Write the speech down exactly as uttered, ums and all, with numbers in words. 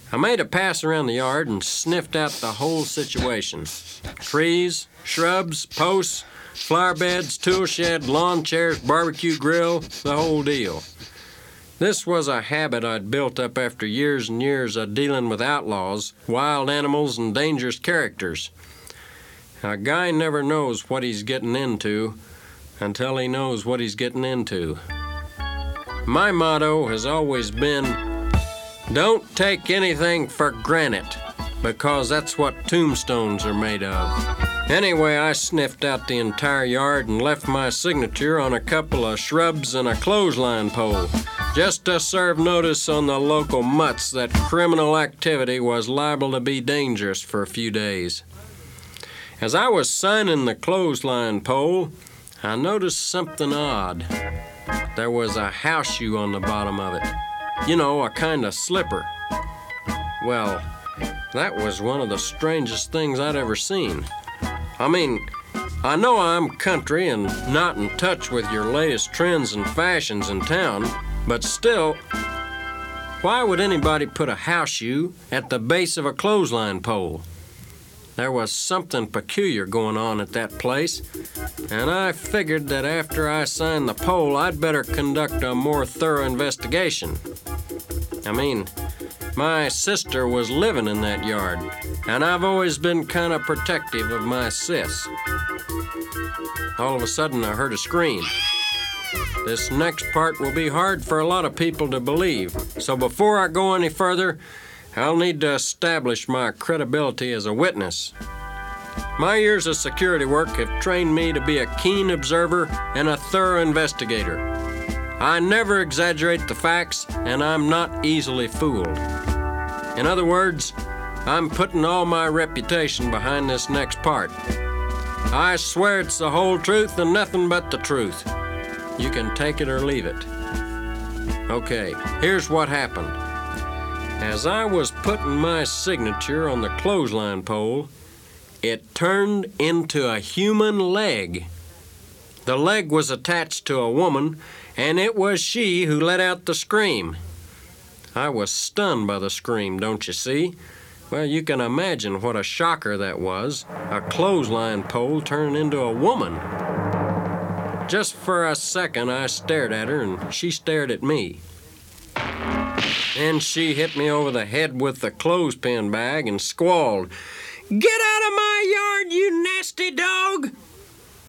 I made a pass around the yard and sniffed out the whole situation. Trees, shrubs, posts, flower beds, tool shed, lawn chairs, barbecue grill, the whole deal. This was a habit I'd built up after years and years of dealing with outlaws, wild animals, and dangerous characters. A guy never knows what he's getting into until he knows what he's getting into. My motto has always been, don't take anything for granted, because that's what tombstones are made of. Anyway, I sniffed out the entire yard and left my signature on a couple of shrubs and a clothesline pole, just to serve notice on the local mutts that criminal activity was liable to be dangerous for a few days. As I was signing the clothesline pole, I noticed something odd. There was a house shoe on the bottom of it. You know, a kind of slipper. Well, that was one of the strangest things I'd ever seen. I mean, I know I'm country and not in touch with your latest trends and fashions in town, but still, why would anybody put a house shoe at the base of a clothesline pole? There was something peculiar going on at that place, and I figured that after I signed the pole, I'd better conduct a more thorough investigation. I mean, my sister was living in that yard, and I've always been kind of protective of my sis. All of a sudden, I heard a scream. This next part will be hard for a lot of people to believe, so before I go any further, I'll need to establish my credibility as a witness. My years of security work have trained me to be a keen observer and a thorough investigator. I never exaggerate the facts, and I'm not easily fooled. In other words, I'm putting all my reputation behind this next part. I swear it's the whole truth and nothing but the truth. You can take it or leave it. Okay, here's what happened. As I was putting my signature on the clothesline pole, it turned into a human leg. The leg was attached to a woman, and it was she who let out the scream. I was stunned by the scream, don't you see? Well, you can imagine what a shocker that was, a clothesline pole turning into a woman. Just for a second, I stared at her, and she stared at me. Then she hit me over the head with the clothespin bag and squalled, "Get out of my yard, you nasty dog!"